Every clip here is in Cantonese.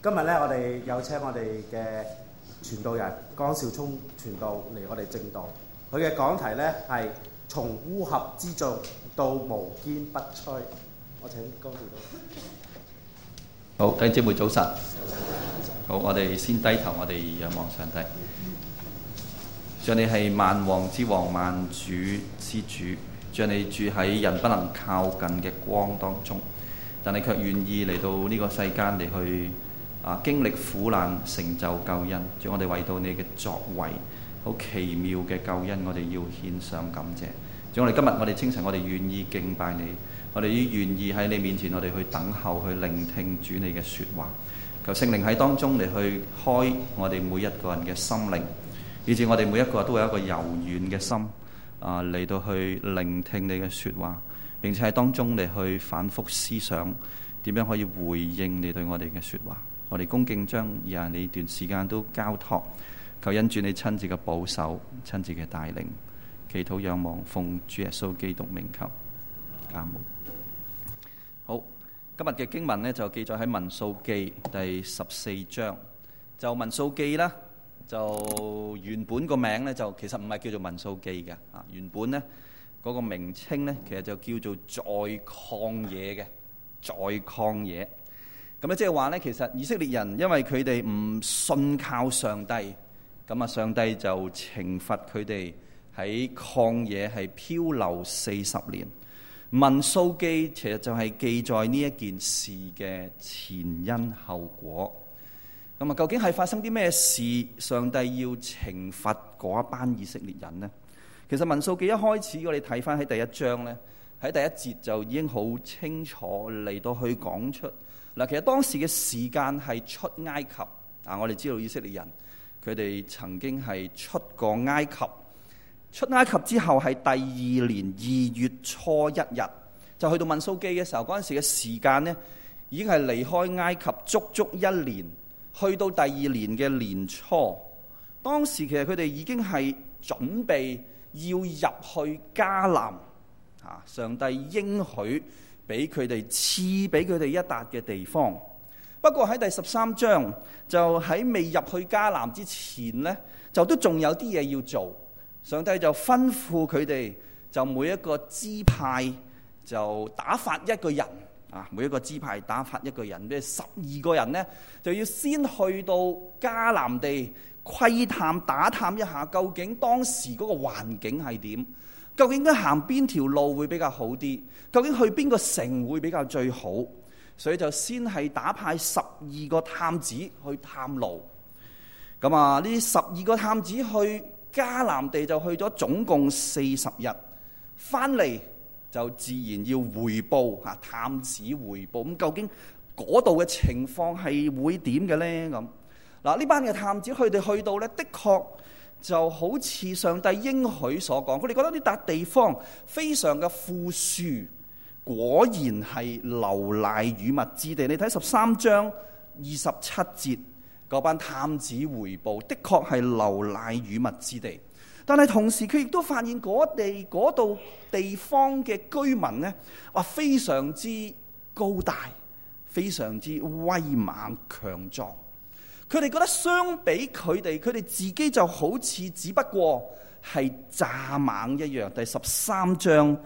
今日咧，我哋有請我哋嘅傳道人江少聰傳道嚟我哋正道。佢嘅講題咧係從烏合之眾到無堅不摧。我請江少聰。 好，弟兄姊妹早晨。好，我哋先低頭，我哋仰望上帝。像你係萬王之王、萬主之主，像你住喺人不能靠近嘅光當中，但你卻願意嚟到呢個世間嚟去經歷苦難，成就救恩。主，我哋為到你嘅作為，好奇妙嘅救恩，我哋要獻上感謝。主，我哋今日我哋清晨，我哋願意敬拜你，我哋願意喺你面前，我哋去等候，去聆聽主你嘅說話。求聖靈喺當中嚟去開我哋每一個人嘅心靈，以致我哋每一個都有一個柔軟嘅心嚟到去聆聽你嘅說話，並且喺當中嚟去反覆思想點樣可以回應你對我哋嘅說話。我哋恭敬將以下呢段時間都交託，求恩主你親自嘅保守，親自嘅帶領，祈禱仰望奉主耶穌基督名求，阿門。好，今日嘅經文呢，就記載喺民數記第14章。就民數記啦，就原本個名呢，就其實唔係叫做民數記嘅原本呢，嗰個名稱呢，其實就叫做在曠野嘅，在曠野。咁咧即係話呢，其實以色列人因為佢哋唔信靠上帝，咁上帝就懲罰佢哋喺曠野係漂流40年。民數記其實就係記載呢一件事嘅前因後果。咁究竟係發生啲咩事，上帝要懲罰嗰一班以色列人呢？其實民數記一開始我哋睇翻喺第1章呢，喺第1節就已經好清楚嚟到去講出嗱，其實當時嘅時間係出埃及我哋知道以色列人佢哋曾經係出過埃及。出埃及之後係第2年2月初1日，就去到民數記嘅時候，嗰陣時嘅時間呢已經係離開埃及足足1年，去到第2年嘅年初。當時其實佢哋已經係準備要入去迦南，上帝應許俾佢哋賜俾佢哋一笪嘅地方。不過喺第13章就喺未入去迦南之前呢，就都仲有啲嘢要做。上帝就吩咐佢哋，就每一個支派就打發一個人每一個支派打發一個人，即係12個人呢，就要先去到迦南地窺探打探一下，究竟當時嗰個環境係點，究竟應該行邊條路會比較好啲，究竟去邊個城會比較最好。所以就先係打派12個探子去探路。咁呢12個探子去迦南地就去咗總共40日，翻嚟就自然要回報探子回報。咁究竟嗰度嘅情況係會點嘅呢？咁呢班嘅探子佢哋去到呢，的確就好似上帝應許所講，佢哋覺得呢笪地方非常嘅富庶，果然係流奶與蜜之地。你睇13章27節。嗰班探子回報，的確係流奶與蜜之地，但係同時佢亦都發現嗰度地方嘅居民呢，非常之高大，非常之威猛強壯。佢哋覺得相比佢哋自己就好似只不過係蚱蜢一樣。第13章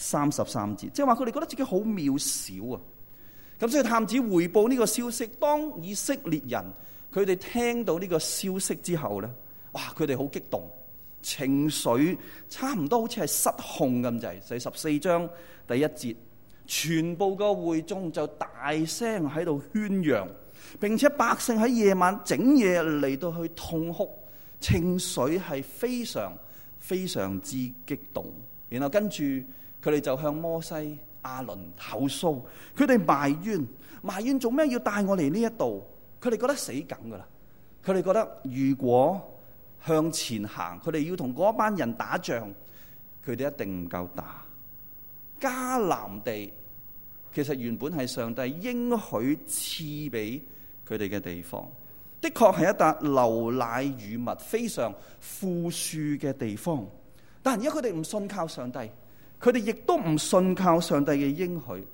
33節，即係話佢哋覺得自己好渺小啊。咁所以探子回報呢個消息，當以色列人佢哋聽到呢個消息之後呢，佢哋好激動，情緒差唔多好似係失控咁滯。第14章第1節，全部個會眾就大聲喺度喧嚷，並且百姓喺夜晚整夜嚟到去痛哭，情緒係非常非常之激動。然後跟住佢哋就向摩西、亞倫投訴，佢哋埋怨做咩要帶我嚟呢一度？佢哋覺得死梗噶啦，佢哋覺得如果向前行，佢哋要同嗰班人打仗，佢哋一定唔夠打。迦南地其實原本係上帝應許賜俾佢哋嘅地方，的確係一笪流奶與蜜非常富庶嘅地方。但係而家佢哋唔信靠上帝，佢哋亦都唔信靠上帝嘅應許。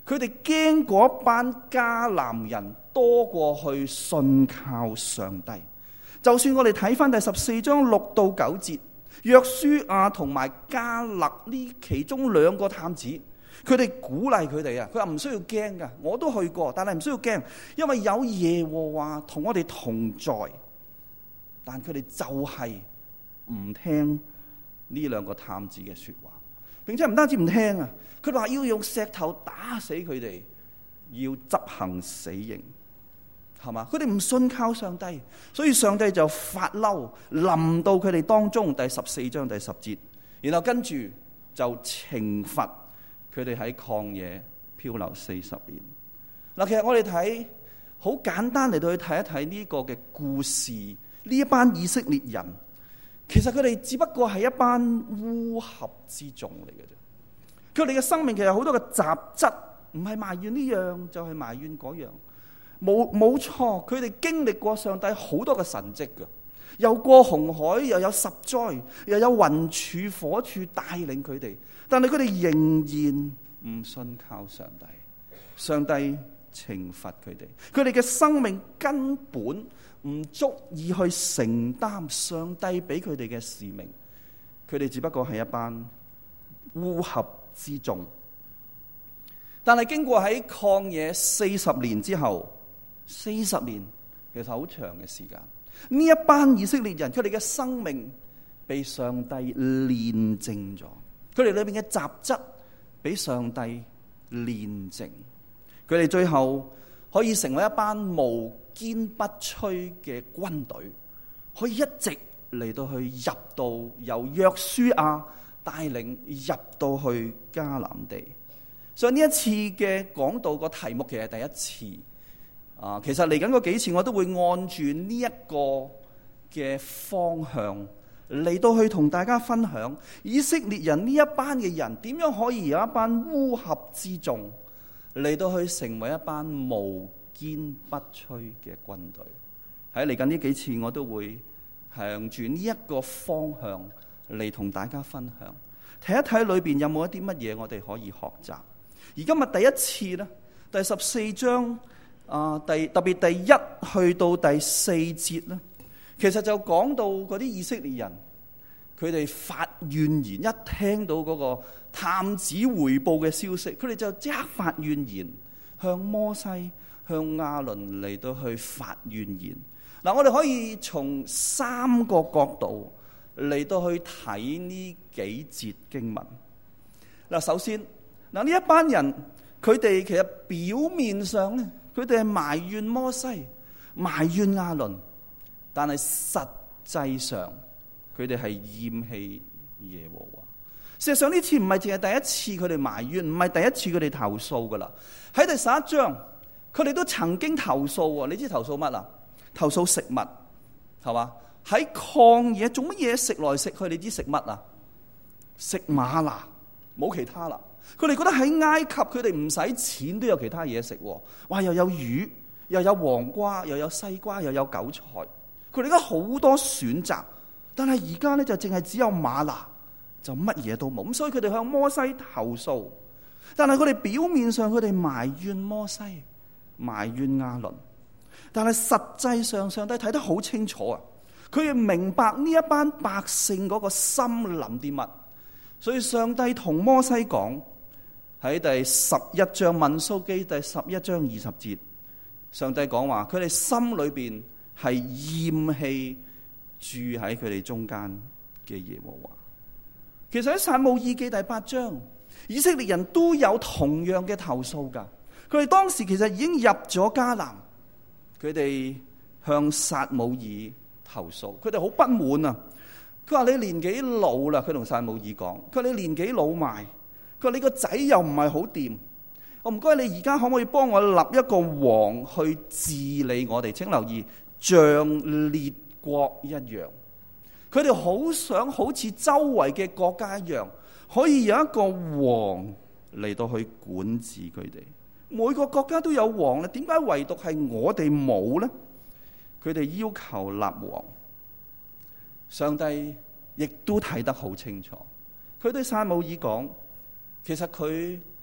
佢哋驚嗰班迦南人多過去信靠上帝。就算我哋睇翻第14章6到9節，約書亞同埋迦勒呢其中2個探子，佢哋鼓勵佢哋啊，佢話唔需要驚噶，我都去過，但係唔需要驚，因為有耶和華同我哋同在。但佢哋就係唔聽呢2個探子嘅說話，並且唔單止唔聽啊，佢話要用石頭打死佢哋，要執行死刑，係嘛？佢哋唔信靠上帝，所以上帝就發嬲，臨到佢哋當中。第14章第10節，然後跟住就懲罰佢哋喺曠野漂流40年。嗱，其實我哋睇好簡單嚟到去睇一睇呢個嘅故事，呢一班以色列人，其實佢哋只不過係一班烏合之眾嚟嘅啫。佢哋嘅生命其實好多嘅雜質，唔係埋怨呢樣就係埋怨嗰樣。冇錯，佢哋經歷過上帝好多嘅神蹟㗎，又過紅海，又有10災，又有雲柱火柱帶領佢哋，但係佢哋仍然唔信靠上帝，上帝懲罰佢哋，佢哋嘅生命根本唔足以去承擔上帝俾佢哋嘅使命，佢哋只不過係一班烏合之眾。但係經過喺曠野40年之後，40年其實好長嘅時間，呢一班以色列人，佢哋嘅生命被上帝煉淨咗，佢哋裏面嘅雜質俾上帝煉淨，佢哋最後可以成為一班無堅不摧嘅軍隊，可以一直嚟到去入到由約書亞帶領入到去迦南地。所以呢一次嘅講道個題目其實係第一次。其實嚟緊嗰幾次我都會按住呢一個嘅方向嚟到去同大家分享以色列人呢一班嘅人點樣可以有一班烏合之眾嚟到去成為一班無堅不摧嘅軍隊。喺嚟緊呢幾次我都會向住呢一個方向嚟同大家分享，睇一睇裏邊有冇一啲乜嘢我哋可以學習。而今日第一次呢，第14章特別第1去到第4節咧，其實就講到嗰啲以色列人，佢哋發怨言，一聽到嗰個探子回報嘅消息，佢哋就即刻發怨言，向摩西、向亞倫嚟到去發怨言。嗱，我哋可以從3個角度嚟到去睇呢幾節經文。嗱，首先呢一班人，佢哋其實表面上咧，佢哋係埋怨摩西、埋怨亞倫，但係實際上佢哋係厭棄耶和華。事實上呢次唔係淨係第一次佢哋埋怨，唔係第一次佢哋投訴噶啦。喺第11章，佢哋都曾經投訴喎。你知投訴乜啊？投訴食物，係嘛？喺曠野做乜嘢食來食去？你知食乜啊？食嗎哪，冇其他啦。佢哋覺得喺埃及佢哋唔使錢都有其他嘢食，哇！又有魚，又有黃瓜，又有西瓜，又有韭菜，佢哋而家好多選擇。但係而家咧就淨係只有嗎哪，就乜嘢都冇。咁所以佢哋向摩西投訴，但係佢哋表面上佢哋埋怨摩西、埋怨亞倫，但係實際上上帝睇得好清楚啊！佢哋明白呢一班百姓嗰個心諗啲乜，所以上帝同摩西講。喺第11章民數記第11章20節，上帝講話，佢哋心裏邊係厭棄住喺佢哋中間嘅耶和華。其實喺撒母耳記第8章，以色列人都有同樣嘅投訴噶。佢哋當時其實已經入咗迦南，佢哋向撒母耳投訴，佢哋好不滿啊！佢話你年紀老啦，佢同撒母耳講，佢話你年紀老邁。佢話你個仔又唔係好掂，我唔該你而家可唔可以幫我立一個王去治理我哋？請留意，像列國一樣。佢哋好想好似周圍嘅國家一樣，可以有一個王嚟到去管治佢哋。每個國家都有王咧，點解唯獨係我哋冇呢？佢哋要求立王，上帝亦都睇得好清楚。佢對撒母耳講。其實佢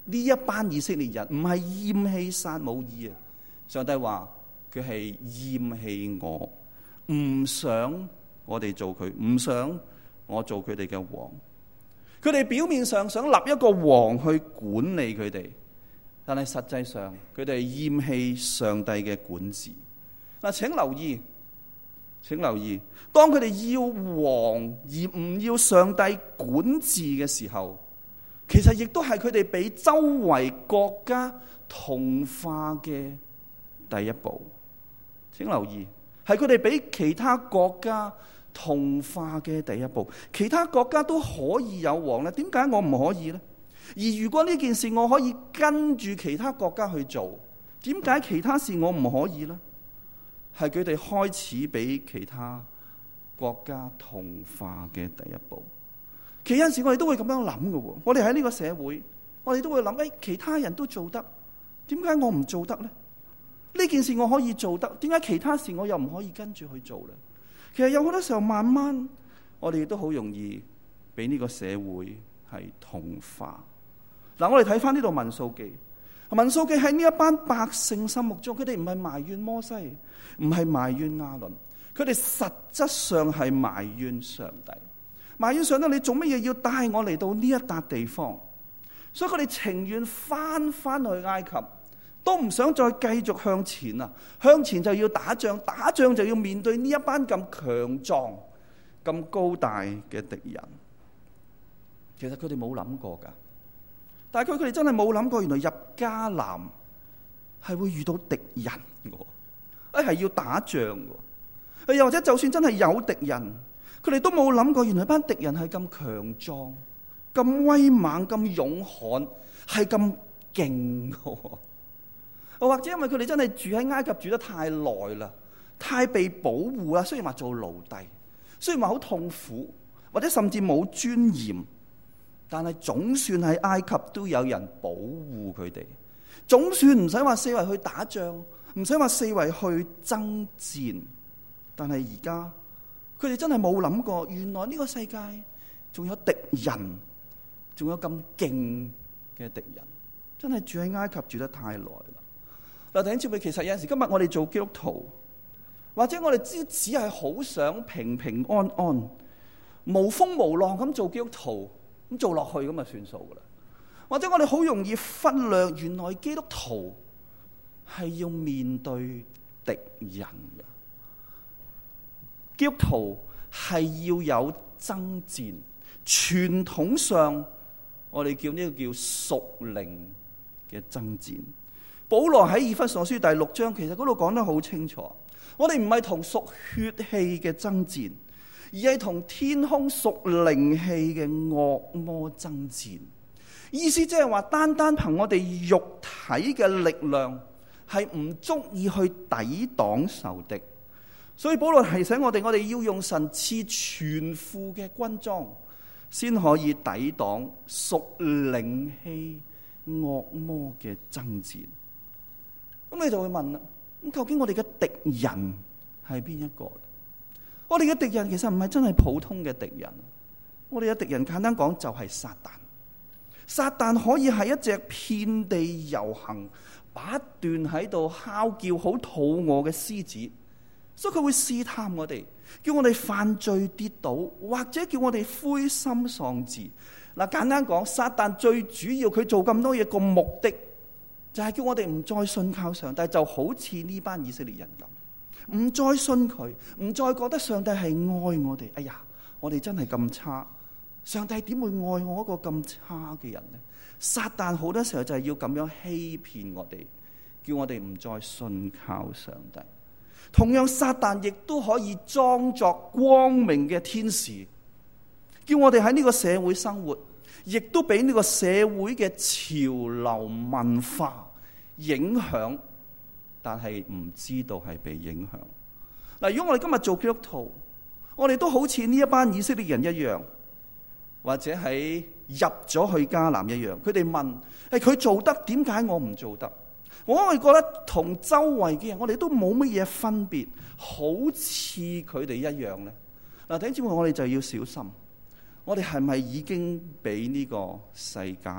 呢一班以色列人唔係厭棄撒母耳啊，上帝話佢係厭棄我，唔想我哋做佢，唔想我做佢哋嘅王。佢哋表面上想立一個王去管理佢哋，但係實際上佢哋厭棄上帝嘅管治。嗱，請留意，當佢哋要王而唔要上帝管治嘅時候，其實亦都係佢哋俾周圍國家同化嘅第一步。請留意，係佢哋俾其他國家同化嘅第一步。其他國家都可以有王咧，點解我唔可以呢？而如果呢件事我可以跟住其他國家去做，點解其他事我唔可以呢？係佢哋開始俾其他國家同化嘅第一步。其實有陣時我哋都會咁樣諗嘅喎，我哋喺呢個社會，我哋都會諗，其他人都做得，點解我唔做得呢？呢件事我可以做得，點解其他事我又唔可以跟住去做呢？其實有好多時候，慢慢我哋都好容易俾呢個社會係同化。嗱，我哋睇翻呢度民數記，民數記喺呢一班百姓心目中，佢哋唔係埋怨摩西，唔係埋怨亞倫，佢哋實質上係埋怨上帝。埋怨上帝，你做乜嘢要帶我嚟到呢一笪地方？所以佢哋情願翻去埃及，都唔想再繼續向前啊！向前就要打仗，打仗就要面對呢一班咁強壯、咁高大嘅敵人。其實佢哋冇諗過噶，但係佢哋真係冇諗過，原來入迦南係會遇到敵人嘅，係要打仗嘅。又或者就算真係有敵人，佢哋都冇諗過，原來班敵人係咁強壯、咁威猛、咁勇悍，係咁勁嘅。或者因為佢哋真係住喺埃及住得太耐啦，太被保護啦。雖然話做奴隸，雖然話好痛苦，或者甚至冇尊嚴，但係總算喺埃及都有人保護佢哋，總算唔使話四圍去打仗，唔使話四圍去爭戰。但係而家佢哋真係冇諗過，原來呢個世界仲有敵人，仲有咁勁嘅敵人，真係住喺埃及住得太耐啦。嗱，弟兄姊妹，其實有陣時今日我哋做基督徒，或者我哋只係好想平平安安、無風無浪咁做基督徒，咁做落去咁就算數噶啦。或者我哋好容易忽略，原來基督徒係要面對敵人嘅。基督徒係要有爭戰，傳統上我哋叫呢個叫屬靈嘅爭戰。保羅喺以弗所書第6章，其實嗰度講得好清楚，我哋唔係同屬血氣嘅爭戰，而係同天空屬靈氣嘅惡魔爭戰。意思即係話，單憑我哋肉體嘅力量係唔足以去抵擋仇敵。所以保羅提醒我哋，我哋要用神賜全副嘅軍裝，先可以抵擋屬靈氣惡魔嘅爭戰。咁你就會問啦，咁究竟我哋嘅敵人係邊一個？我哋嘅敵人其實唔係真係普通嘅敵人，我哋嘅敵人簡單講就係撒旦。撒旦可以係一隻遍地遊行、不斷喺度哮叫、好肚餓嘅獅子，所以佢會試探我哋，叫我哋犯罪跌倒，或者叫我哋灰心喪志。嗱，簡單講，撒旦最主要佢做咁多嘢個目的，就係叫我哋唔再信靠上帝，就好似呢班以色列人咁，唔再信佢，唔再覺得上帝係愛我哋。哎呀，我哋真係咁差，上帝點會愛我一個咁差嘅人呢？撒旦好多時候就係要咁樣欺騙我哋，叫我哋唔再信靠上帝。同樣，撒旦亦都可以裝作光明嘅天使，叫我哋喺呢個社會生活，亦都俾呢個社會嘅潮流文化影響，但係唔知道係被影響。嗱，如果我哋今日做基督徒，我哋都好似呢一班以色列人一樣，或者喺入咗去迦南一樣，佢哋問：佢做得，點解我唔做得？我係覺得同周圍嘅人，我哋都冇乜嘢分別，好似佢哋一樣咧。嗱，弟兄姊妹，我哋就要小心，我哋係咪已經俾呢個世界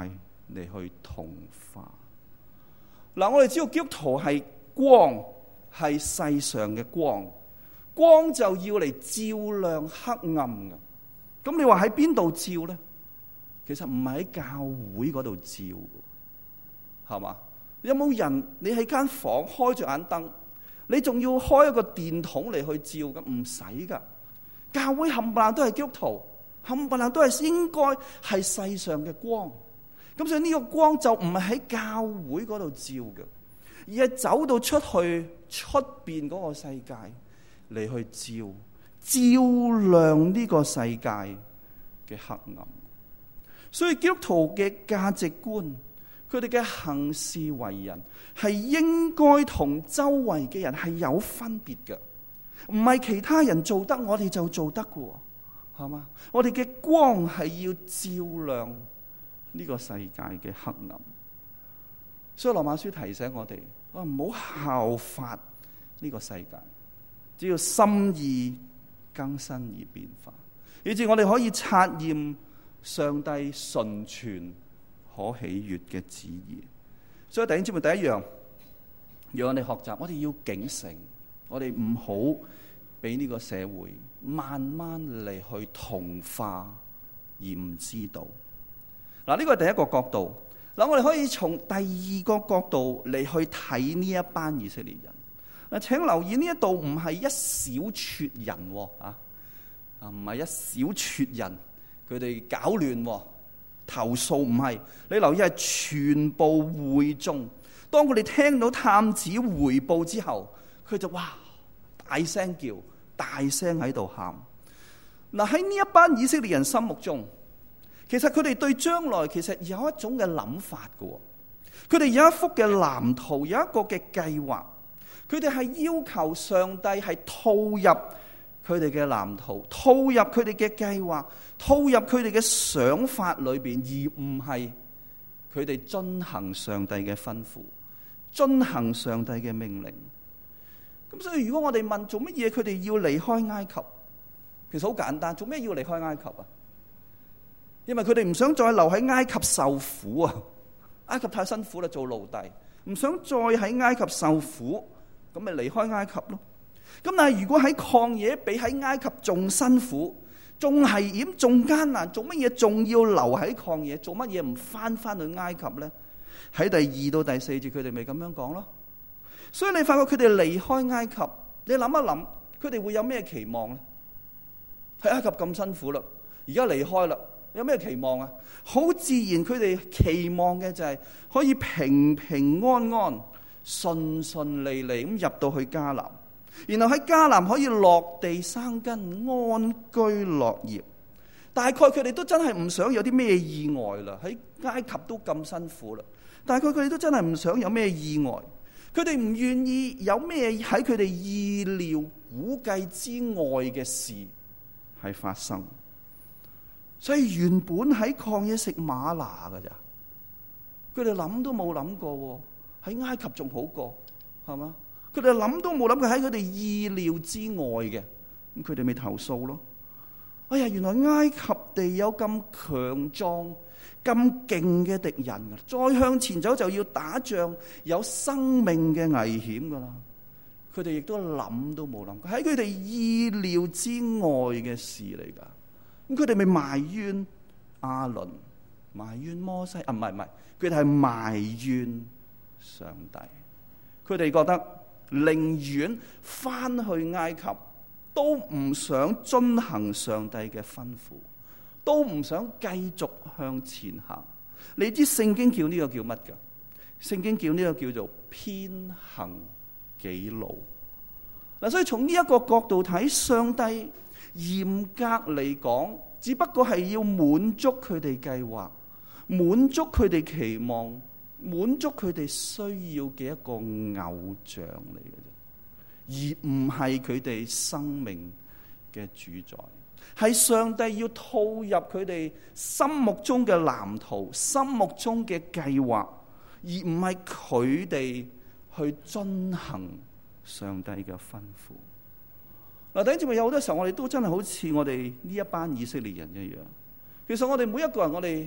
嚟去同化。嗱，我哋知道基督徒係光，係世上嘅光，光就要嚟照亮黑暗嘅。咁你話喺邊度照咧？其實唔係喺教會嗰度照，係嘛？有冇人你喺間房開住眼燈，你仲要開一個電筒嚟去照嘅？唔使噶。教會冚唪唥都係基督徒，冚唪唥都係應該係世上嘅光。咁所以呢個光就唔係喺教會嗰度照嘅，而係走到出去出邊嗰個世界嚟去照亮呢個世界嘅黑暗。所以基督徒嘅價值觀，佢哋嘅行事為人係應該同周圍嘅人係有分別嘅，唔係其他人做得我哋就做得嘅，係嘛？我哋嘅光係要照亮呢個世界嘅黑暗。所以羅馬書提醒我哋，唔好效法呢個世界，只要心意更新而變化，以致我哋可以察驗上帝純全可喜悅嘅旨意。所以弟兄姊妹，第一樣讓我哋學習，我哋要警醒，我哋唔好俾呢個社會慢慢嚟去同化而唔知道。嗱，呢個係第一個角度。嗱，我哋可以從第二個角度嚟去睇呢一班以色列人。嗱，請留意呢一度唔係一小撮人唔係一小撮人，佢哋搞亂投訴，唔係。你留意係全部會眾，當佢哋聽到探子回報之後，佢就哇大聲叫，大聲喺度喊。嗱，喺呢一班以色列人心目中，其實佢哋對將來其實有一種嘅諗法嘅，佢哋有一幅嘅藍圖，有一個嘅計劃，佢哋係要求上帝係套入佢哋嘅藍圖，套入佢哋嘅計劃，套入佢哋嘅想法裏邊，而唔係佢哋遵行上帝嘅吩咐，遵行上帝嘅命令。咁所以如果我哋問做乜嘢佢哋要離開埃及，其實好簡單，做咩要離開埃及啊？因為佢哋唔想再留喺埃及受苦啊！埃及太辛苦啦，做奴隸，唔想再喺埃及受苦，咁咪離開埃及咯。咁但係如果喺曠野比喺埃及仲辛苦、仲危險、仲艱難，做乜嘢仲要留喺曠野？做乜嘢唔翻去埃及呢？喺第2到第4節佢哋咪咁樣講咯。所以你發覺佢哋離開埃及，你諗一諗，佢哋會有咩期望呢？喺埃及咁辛苦啦，而家離開啦。有咩期望啊？好自然，佢哋期望嘅就係可以平平安安、順順利利咁入到去迦南，然後喺迦南可以落地生根、安居樂業。大概佢哋都真係唔想有啲咩意外啦。喺埃及都咁辛苦啦，大概佢哋都真係唔想有咩意外。佢哋唔願意有咩喺佢哋意料估計之外嘅事係發生。所以原本喺曠野食嗎哪噶咋，佢哋諗都冇諗過喺埃及仲好過，係嘛？佢哋諗都冇諗過喺佢哋意料之外嘅，咁佢哋咪投訴咯。哎呀，原來埃及地有咁強壯、咁勁嘅敵人，再向前走就要打仗，有生命嘅危險噶啦。佢哋亦都諗都冇諗過，喺佢哋意料之外嘅事嚟噶。咁佢哋咪埋怨亞倫，埋怨摩西，唔係，佢哋係埋怨上帝。佢哋覺得寧願翻去埃及，都唔想遵行上帝嘅吩咐，都唔想繼續向前行。你知聖經叫呢個叫乜噶？聖經叫呢個叫做偏行己路。嗱，所以從呢一個角度睇，上帝嚴格嚟講，只不過係要滿足佢哋計劃，滿足佢哋期望，滿足佢哋需要嘅一個偶像嚟嘅啫，而唔係佢哋生命嘅主宰。係上帝要套入佢哋心目中嘅藍圖、心目中嘅計劃，而唔係佢哋去遵行上帝嘅吩咐。嗱，弟兄姊妹，有好多時候我哋都真係好似我哋呢一班以色列人一樣。其實我哋每一個人，我哋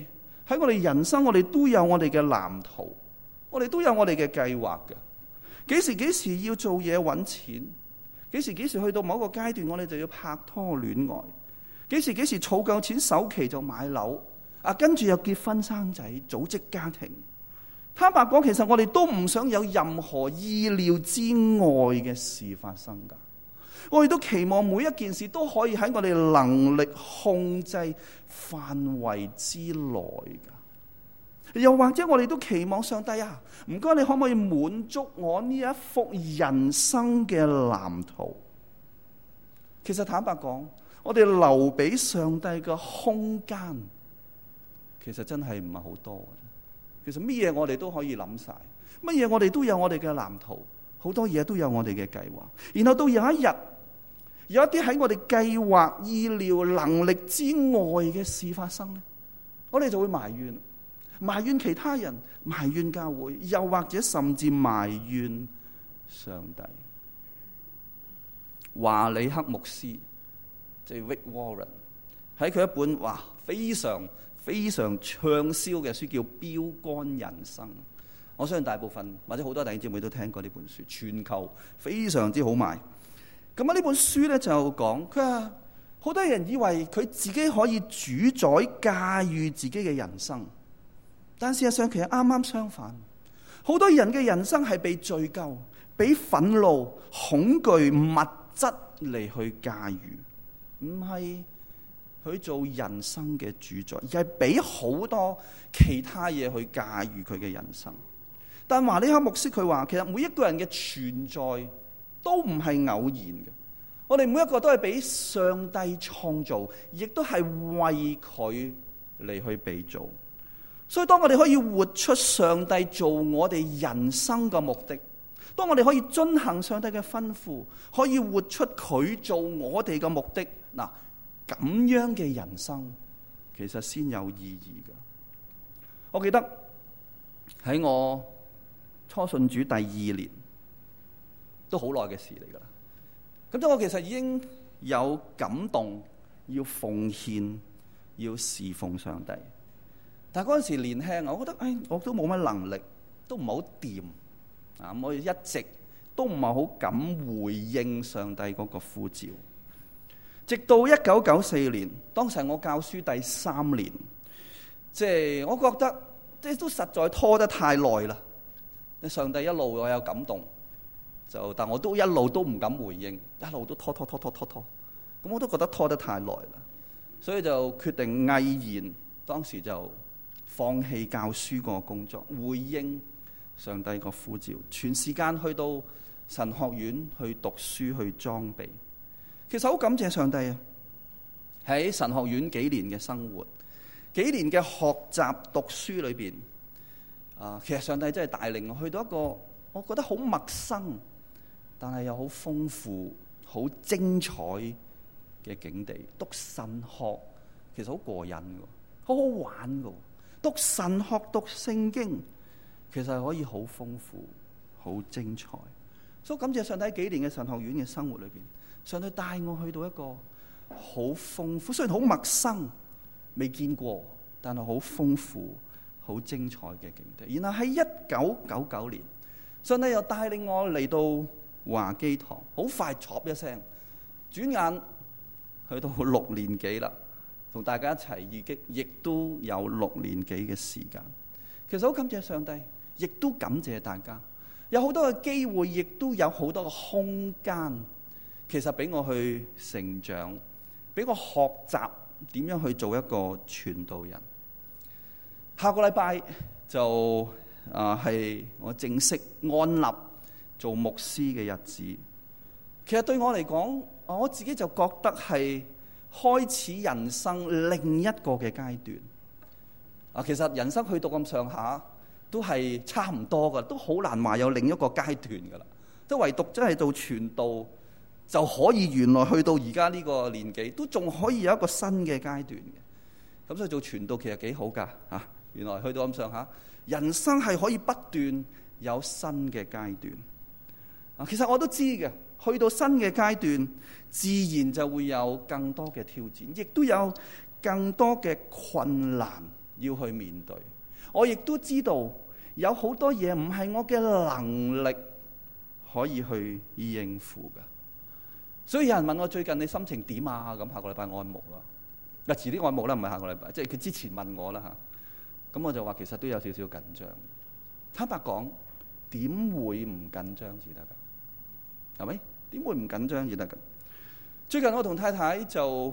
喺我哋人生，我哋都有我哋嘅藍圖，我哋都有我哋嘅計劃嘅。幾時要做嘢揾錢？幾時去到某一個階段，我哋就要拍拖戀愛？幾時儲夠錢首期就買樓？跟住又結婚生仔，組織家庭。坦白講，其實我哋都唔想有任何意料之外嘅事發生㗎。我哋都期望每一件事都可以喺我哋能力控制範圍之內㗎。又或者我哋都期望上帝啊，唔該你可唔可以滿足我呢一幅人生嘅藍圖？其實坦白講，我哋留俾上帝嘅空間，其實真係唔係好多。其實乜嘢我哋都可以諗晒，乜嘢我哋都有我哋嘅藍圖，好多嘢都有我哋嘅計劃。然後到有一日，有一啲喺我哋計劃、意料、能力之外嘅事發生咧，我哋就會埋怨其他人，埋怨教會，又或者甚至埋怨上帝。華理克牧師即係 Rick Warren 喺佢一本非常暢銷嘅書叫《標竿人生》，我相信大部分或者好多弟兄姊妹都聽過呢本書，全球非常之好賣。咁呢本書咧就講，佢話好多人以為佢自己可以主宰駕馭自己嘅人生，但事實上其實啱啱相反，好多人嘅人生係被罪疚、俾憤怒、恐懼、物質嚟去駕馭，唔係佢做人生嘅主宰，而係俾好多其他嘢去駕馭佢嘅人生。但華理克牧師佢話，其實每一個人嘅存在都唔係偶然嘅，我哋每一個都係俾上帝創造，亦都係為佢嚟去被造。所以當我哋可以活出上帝做我哋人生嘅目的，當我哋可以遵行上帝嘅吩咐，可以活出佢做我哋嘅目的，嗱，咁樣嘅人生其實先有意義嘅。我記得喺我初信主第2年，都好耐嘅事嚟噶啦。咁我其實已經有感動，要奉獻，要侍奉上帝。但係嗰陣時年輕，我覺得我都冇乜能力，都唔係好掂啊！我一直都唔係好敢回應上帝嗰個呼召。直到1994年，當時我教書第3年，即係我覺得即係都實在拖得太耐啦。上帝一路我有感動，但我都一路都唔敢回應，一路都拖。咁我都覺得拖得太耐啦，所以就決定毅然，當時就放棄教書個工作，回應上帝個呼召，全時間去到神學院去讀書去裝備。其實好感謝上帝啊！喺神學院幾年嘅生活，幾年嘅學習讀書裏邊，其實上帝真係帶領我去到一個我覺得好陌生，但係又好豐富、好精彩嘅境地。讀神學其實好過癮嘅，好好玩嘅。讀神學、讀聖經，其實係可以好豐富、好精彩。所以感謝上帝幾年嘅神學院嘅生活裏邊，上帝帶我去到一個好豐富，雖然好陌生、未見過，但係好豐富、好精彩嘅境地。然後喺1999年，上帝又帶領我嚟到華基堂，好快唰一聲，轉眼去到6年幾啦。同大家一齊亦都有6年幾嘅時間。其實好感謝上帝，亦都感謝大家，有好多嘅機會，亦都有好多嘅空間，其實俾我去成長，俾我學習點樣去做一個傳道人。下個禮拜就係我正式安立做牧師嘅日子。其實對我嚟講，我自己就覺得係開始人生另一個嘅階段。其實人生去到咁上下，都係差唔多噶，都好難話有另一個階段噶啦。都唯獨真係到傳道就可以，原來去到而家呢個年紀，都仲可以有一個新嘅階段嘅。咁所以做傳道其實幾好噶嚇。原來去到咁上下，人生係可以不斷有新嘅階段。其實我都知嘅。去到新嘅階段，自然就會有更多嘅挑戰，亦都有更多嘅困難要去面對。我亦都知道有好多嘢唔係我嘅能力可以去應付㗎。所以有人問我最近你心情點啊？咁下個禮拜按牧啦，嗱遲啲按牧啦，唔係下個禮拜，即係佢之前問我啦嚇。咁我就話其實都有少少緊張。坦白講，點會唔緊張至得㗎？係咪？點會唔緊張至得㗎？最近我同太太就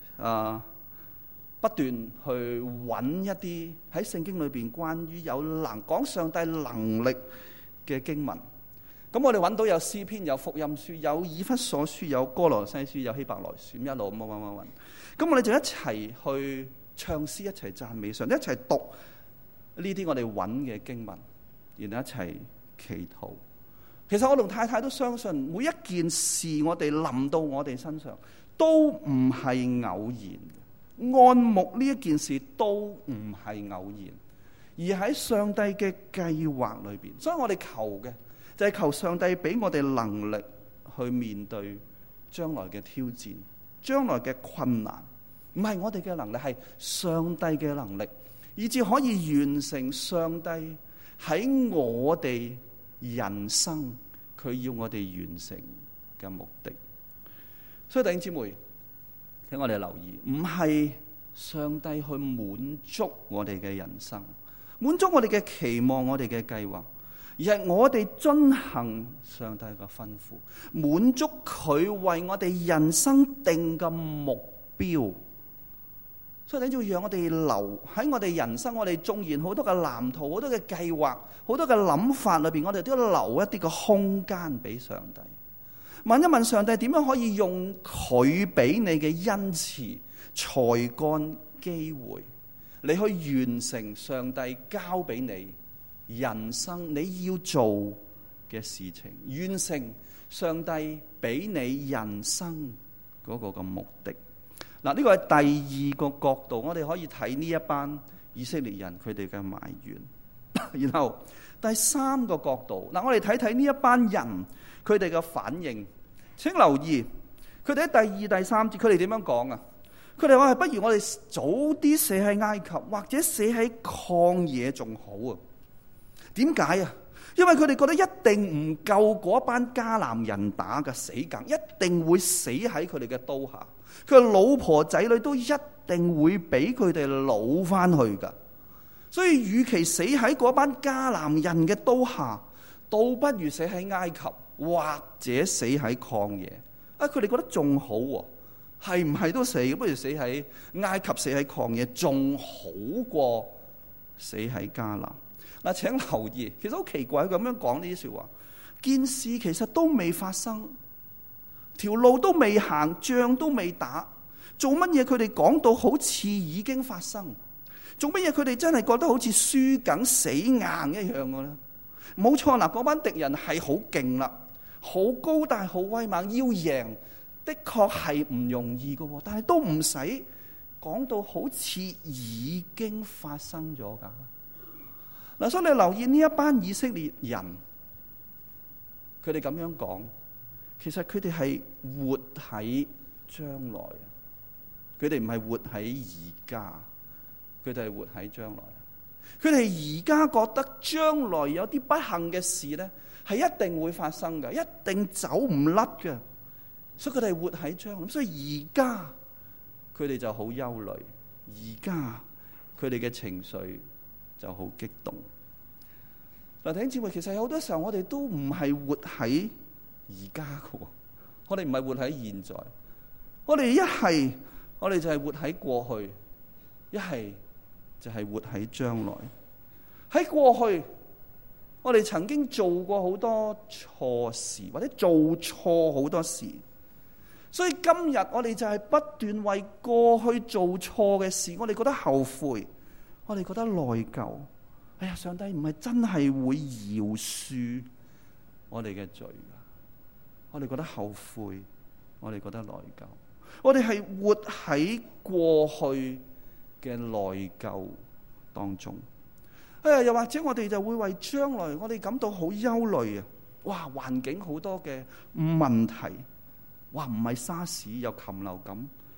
不斷去揾一啲喺聖經裏邊關於講上帝能力嘅經文。咁我哋揾到有詩篇、有福音書、有以弗所書、有歌羅西書、有希伯來書，一路揾。咁我哋就一齊去唱詩，一齊讚美上帝，一齊讀呢啲我哋揾嘅經文，然後一齊祈禱。其實我同太太都相信，每一件事我哋臨到我哋身上，都唔係偶然。按牧呢一件事都唔係偶然，而喺上帝嘅計劃裏邊。所以我哋求嘅就係求上帝俾我哋能力去面對將來嘅挑戰、將來嘅困難。唔係我哋嘅能力，係上帝嘅能力，以至可以完成上帝喺我哋人生佢要我哋完成嘅目的。所以弟兄姊妹，請我哋留意，唔係上帝去滿足我哋嘅人生，滿足我哋嘅期望、我哋嘅計劃，而係我哋遵行上帝嘅吩咐，滿足佢為我哋人生定嘅目標。所以你要讓我哋留喺我哋人生，我哋縱然好多嘅藍圖、好多嘅計劃、好多嘅諗法裏邊，我哋都要留一啲嘅空間俾上帝。問一問上帝點樣可以用佢俾你嘅恩賜、才幹、機會，你去完成上帝交俾你人生你要做嘅事情，完成上帝俾你人生嗰個嘅目的。嗱，呢個係第二個角度，我哋可以睇呢一班以色列人佢哋嘅埋怨。然後第三個角度，嗱，我哋睇睇呢一班人佢哋嘅反應。請留意，佢哋喺第二、第三節，佢哋點樣講啊？佢哋話：不如我哋早啲死喺埃及，或者死喺曠野仲好啊？點解啊？因為佢哋覺得一定唔夠嗰班迦南人打嘅，死梗，一定會死喺佢哋嘅刀下。佢嘅老婆仔女都一定會俾佢哋擄翻去噶。所以，與其死喺嗰班迦南人嘅刀下，倒不如死喺埃及，或者死喺曠野。佢哋覺得仲好喎，係唔係都死？不如死喺埃及，死喺曠野，仲好過死喺迦南。嗱，請留意，其實好奇怪，佢咁樣講呢啲說話，件事其實都未發生，條路都未行，仗都未打，做乜嘢？佢哋講到好似已經發生，做乜嘢？佢哋真係覺得好似輸緊死硬一樣嘅咧？冇錯啦，嗰班敵人係好勁啦，好高大，好威猛，要贏的確係唔容易嘅，但係都唔使講到好似已經發生咗噶。嗱，所以你留意呢一班以色列人，佢哋咁樣講，其實佢哋係活喺將來，佢哋唔係活喺而家，佢哋係活喺將來。佢哋而家覺得將來有啲不幸嘅事呢，係一定會發生嘅，一定走唔甩嘅，所以佢哋活喺將來。所以而家佢哋就好憂慮，而家佢哋嘅情緒就好激動。嗱，弟兄姊妹，其實有好多時候我哋都唔係活喺而家嘅，我哋唔係活喺現在，我哋一係我哋就係活喺過去，一係就係活喺將來。喺過去，我哋曾經做過好多錯事，或者做錯好多事，所以今日我哋就係不斷為過去做錯嘅事，我哋覺得後悔，我哋覺得內疚。哎呀，上帝唔係真係會饒恕我哋嘅罪噶，我哋覺得後悔，我哋覺得內疚，我哋係活喺過去嘅內疚當中。哎呀，又或者我哋就會為將來我哋感到好憂慮啊！哇，環境好多嘅問題，哇，唔係沙士又禽流感，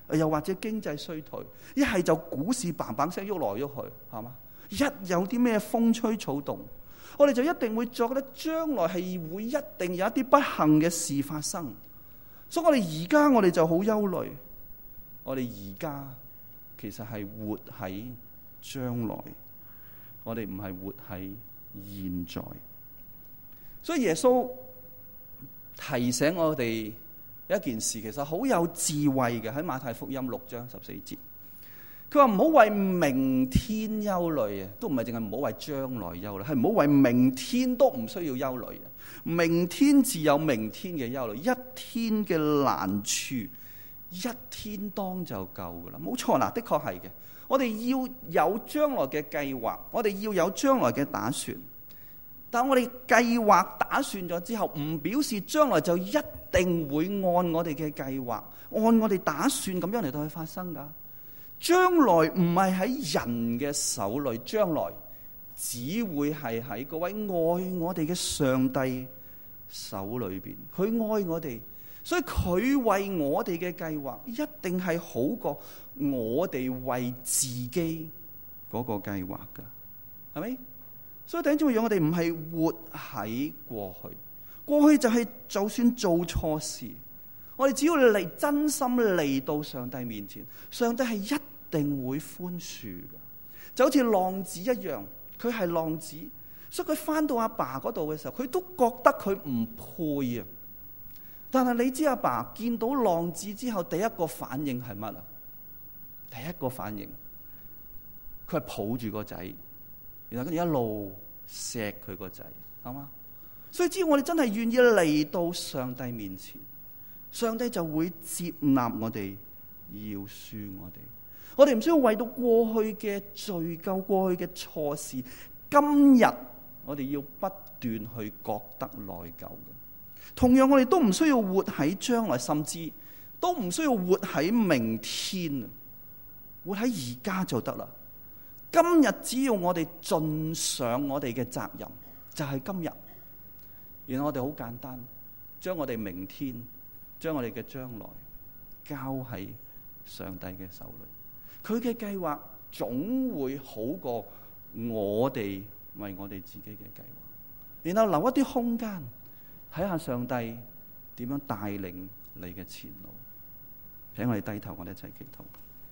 又或者經濟衰退，一係就股市嘭嘭聲喐來喐去，係嘛？一有啲咩風吹草動，我哋就一定會覺得將來係會一定有一啲不幸嘅事發生。所以我哋就好憂慮，我哋而家其實係活喺將來，我哋唔係活喺現在。所以耶穌提醒我哋一件事，其實好有智慧嘅，喺馬太福音6章14節，佢話唔好為明天憂慮啊，都唔係淨係唔好為將來憂慮，係唔好為明天都唔需要憂慮啊。明天自有明天嘅憂慮，一天嘅難處一天當就夠噶啦，冇錯啦，的確係嘅。我哋要有將來嘅計劃，我哋要有將來嘅打算。但我哋計劃打算咗之後，唔表示將來就一定會按我哋嘅計劃，按我哋打算咁樣嚟到去發生噶。將來唔係喺人嘅手裏，將來只會係喺嗰位愛我哋嘅上帝手裏邊。佢愛我哋，所以佢為我哋嘅計劃一定係好過我哋為自己嗰個計劃噶，係咪？所以弟兄姊妹，讓我哋唔係活喺過去，過去就係就算做錯事，我哋只要真心嚟到上帝面前，上帝係一定會寬恕嘅。就好似浪子一樣，佢係浪子，所以佢翻到阿爸嗰度嘅時候，佢都覺得佢唔配啊。但係你知阿爸見到浪子之後，第一個反應係乜啊？第一個反應，佢係抱住個仔。然後跟住一路錫佢個仔，係嘛？所以只要我哋真係願意嚟到上帝面前，上帝就會接納我哋，饒恕我哋。我哋唔需要為到過去嘅罪疚、過去嘅錯事，今日我哋要不斷去覺得內疚嘅。同樣，我哋都唔需要活喺將來，甚至都唔需要活喺明天，活喺而家就得啦。今日只要我哋盡上我哋嘅責任，就係今日。然後我哋好簡單，將我哋明天、將我哋嘅將來交喺上帝嘅手裏。佢嘅計劃總會好過我哋為我哋自己嘅計劃。然後留一啲空間，睇下上帝點樣帶領你嘅前路。請我哋低頭，我哋一齊祈禱。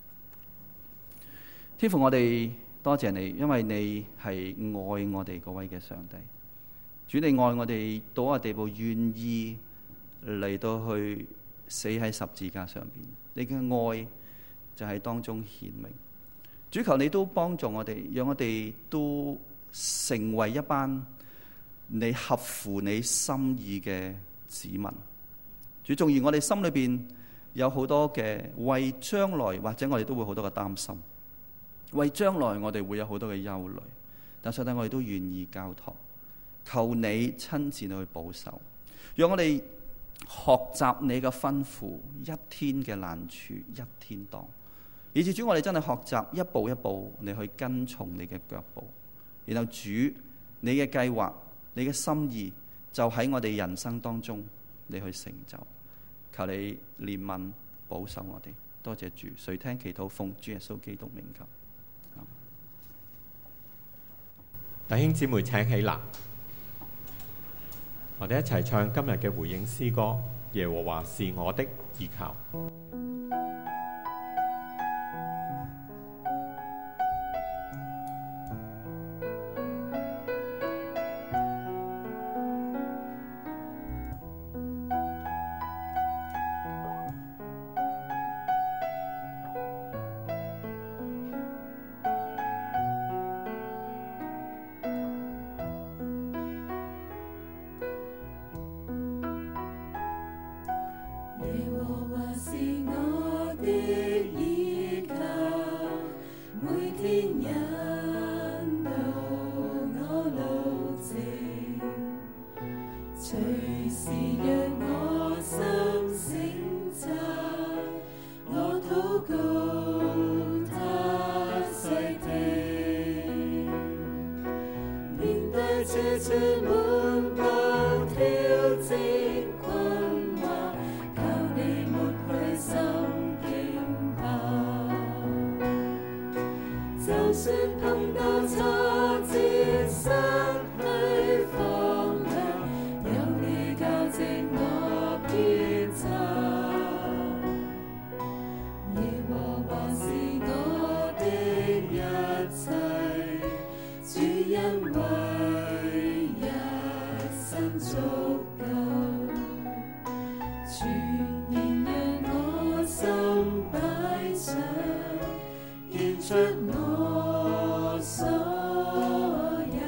天父，我哋多謝你，因為你係愛我哋嗰位嘅上帝。主，你愛我哋到一個地步，願意嚟到去死喺十字架上邊。你嘅愛就喺當中顯明。主，求你都幫助我哋，讓我哋都成為一班你合乎你心意嘅子民。主，縱然我哋心裏邊有好多嘅為將來，或者我哋都會好多嘅擔心。為將來我哋會有好多嘅憂慮，但上帝我哋都願意交託，求你親自去保守，讓我哋學習你嘅吩咐，一天嘅難處一天當，以至主我哋真係學習一步一步你去跟從你嘅腳步，然後主你嘅計劃你嘅心意就喺我哋人生當中你去成就，求你憐憫保守我哋。多謝主，垂聽祈禱，奉主耶穌基督名求。 弟兄姊妹請起立，我哋一齊唱今日嘅回應詩歌，耶和華是我的依靠。 靠你抹去心境。 算碰到挫折失去方向，有你校正我偏差。耶和華是我的一切，主恩惠一生足夠，全然讓我心擺上，獻出我所有。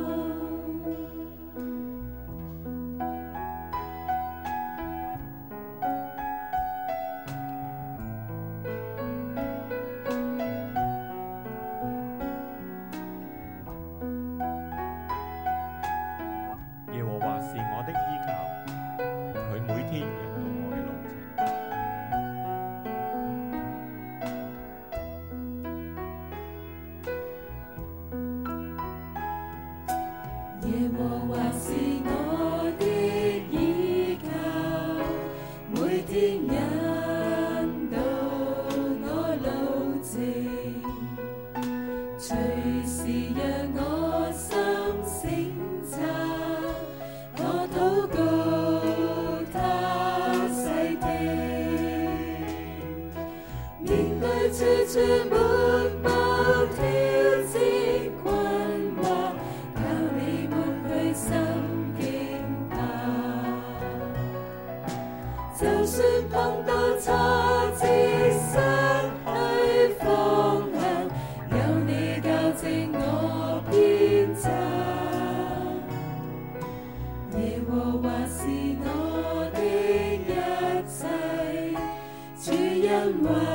耶和華是我的依靠，佢每天引導我嘅路程。 耶和華是我的依靠，每天引導我路程，隨時讓我心省察，我禱告他細聽，面對處處滿布挑戰困惑，靠你抹去心驚怕。就算碰到挫折失去方向，有你校正我偏差。耶和華是我的一切，主恩惠